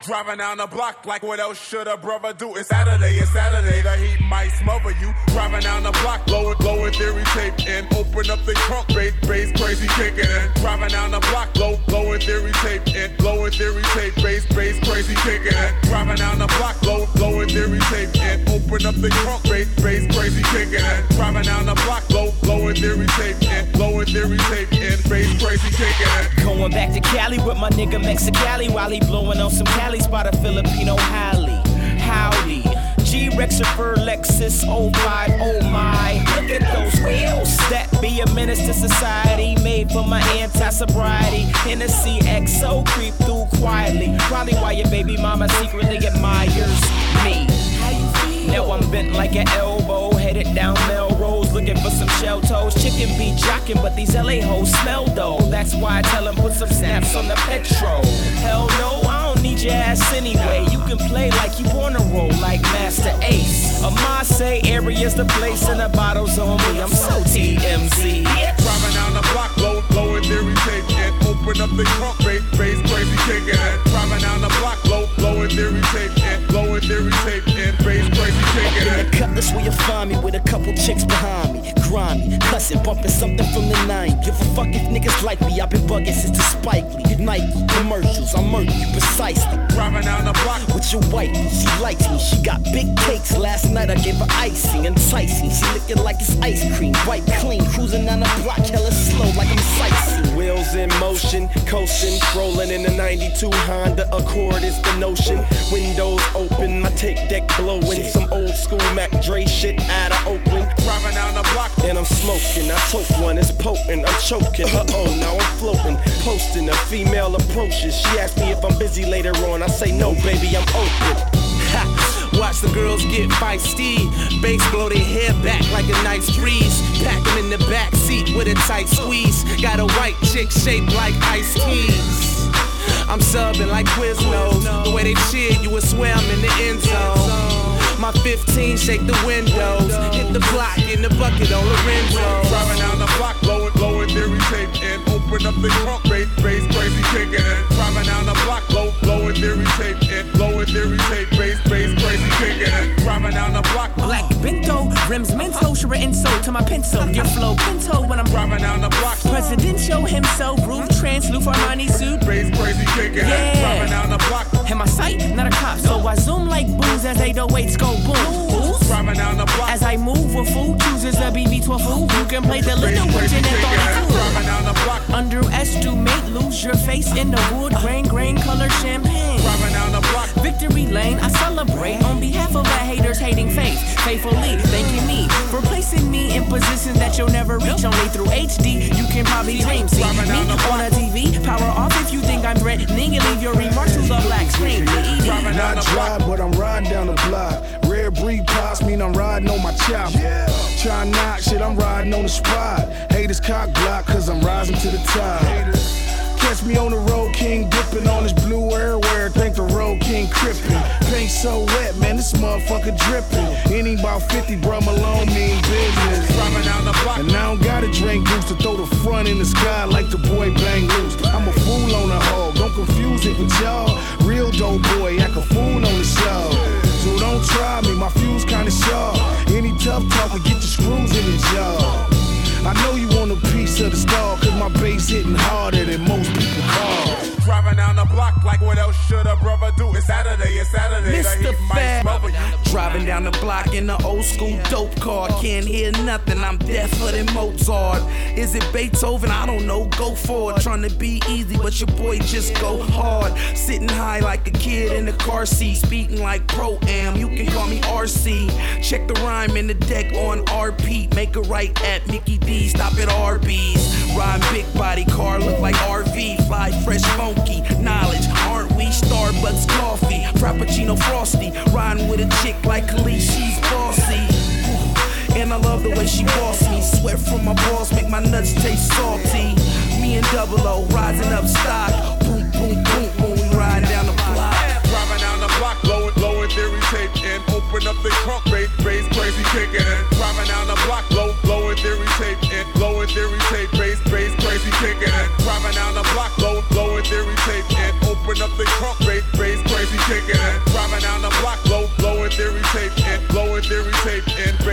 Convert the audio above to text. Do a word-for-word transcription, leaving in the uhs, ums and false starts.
Driving down the block like what else should a brother do? It's Saturday, it's Saturday, the heat might smother you. Driving down the block, blowing, blowing theory tape and open up the trunk, bass, bass crazy kicking in. Driving down the block, blow, blowing theory tape and blowing theory tape, bass, bass crazy kicking in. Driving down the block, blow, blowing theory tape and open up the trunk, bass, bass crazy kicking in. Driving down the block, blow, blowing theory tape and blowing theory tape and bass crazy kicking in. Going back to Cali with my nigga Mexicali while he blowing on some Cali. Spot a Filipino Halle, howdy. G-Rex or Lexus, oh five, oh my. Look at those wheels. That be a menace to society. Made for my anti-sobriety. Hennessy X O creep through quietly. Probably why your baby mama secretly admires me. Now I'm bent like an elbow, headed down Melrose, looking for some shell toes. Chicken be jocking, but these L A hoes smell though. That's why I tell them put some snaps on the petrol. Hell no, I don't need your ass anyway. You can play like you wanna roll like Master Ace. A Marseille area's the place and the bottles on me. I'm so T M Z. Driving down the block, blow, blowing theory tape and open up the trunk, bass, bass crazy kicking in. Driving down the block, blow, blowing theory tape and blowing theory tape and bass crazy. In the cutlass where you find me with a couple chicks behind me. Grimy, cussing, bumping something from the nine. Give a fuck if niggas like me. I've been bugging since the Spike Lee. Nike commercials, I murder you precisely. Driving down the block with your wifey, she likes me. She got big cakes. Last night I gave her icing, enticing. She looking like it's ice cream, white clean. Cruising down the block, hella slow like I'm sightseeing. Wheels in motion, coasting, rolling in the ninety-two Honda Accord is the notion. Windows open, my tape deck blowing. Some old school Mac Dre shit out of Oakland. Driving down the block and I'm smoking. I took one, it's potent. I'm choking. Uh oh, now I'm floating. Posting a female approaches. She asked me if I'm busy later on. I say no, baby, I'm open. Ha! Watch the girls get feisty. Bass blow their hair back like a nice breeze. Pack them in the back seat with a tight squeeze. Got a white chick shaped like iced teas. I'm subbing like Quiznos. The way they cheer, you would swear I'm in the end zone. My fifteen shake the windows. Hit the block in the bucket on Lorenzo. Driving down the block, blowing, blowing theory tape and open up the trunk, bass, bass crazy kicking in. Driving down the block, blow, blowing theory tape and blowing theory tape, bass, bass crazy kicking in. Driving down the block, black bento, rims mento, Shira Enso to my pencil. Your flow pinto when I'm driving down the block. Presidential himself, roof trans, Lou Armani suit. Bass crazy kicking in. Yeah. Driving down the block. In my sight, not a cop, so I zoom like booze as eight oh eights go boom. Booze. Driving down the block. As I move with food, chooses a B B twelve food. You can play the little version and thought Driving down the block. Underestimate, lose your face in the wood grain, grain color champagne. Driving down the block. Victory lane, I celebrate on behalf of the haters hating faith. Faithfully, thanking me for placing me in positions that you'll never reach. Only through H D, you can probably dream. See me on a T V, power off if you think I'm threatening and leave your remarks to the black screen. Not dry, but I'm riding down the block. Rare breed pops mean I'm riding on my chopper. Yeah. Try knock shit, I'm riding on the spot. Haters cock block, cause I'm rising to the top. Haters. Catch me on the road, king dipping on this blue airwear. Think the road king crippin'. Paint so wet, man, this motherfucker drippin'. Any about fifty, bro, Malone mean business. Driving down the block. And I don't gotta drink goose to throw the front in the sky like the boy Bang Loose. I'm a fool on the hog, don't confuse it with y'all. Real dope boy, act a fool on the show. So don't try me, my fuse kinda sharp. Any tough talker, get your screws in his jaw. I know you want a piece of the star, cause my bass hitting harder than most people call. Driving down the block like what else should a brother do? It's Saturday, it's Saturday. Mister Fat. Driving down the block in the old school dope car. Can't hear nothing, I'm deafer than Mozart. Is it Beethoven? I don't know, go for it. Trying to be easy, but your boy just go hard. Sitting high like a kid in the car seat. Speaking like Pro-Am, you can call me R C. Check the rhyme in the deck on R P. Make a right at Mickey D, stop at Arby's. Ride big body car, look like R V. Fly fresh, funky, knowledge, aren't we? Starbucks coffee, Frappuccino frosty. Riding with a chick like Khalees, she's bossy. And I love the way she boss me. Sweat from my balls make my nuts taste salty. Me and Double O rising up stock. Boom, boom, boom, when we ride down the block. Driving down the block, blowing, blowing theory tape and open up the trunk, bass, bass crazy kicking in. Driving down the block, blow, blowing theory tape and blowing theory tape, bass, bass crazy kicking in. Driving down the block, blow, blowing theory tape and open up the trunk, bass, bass crazy theory tape in, blowing theory tape in,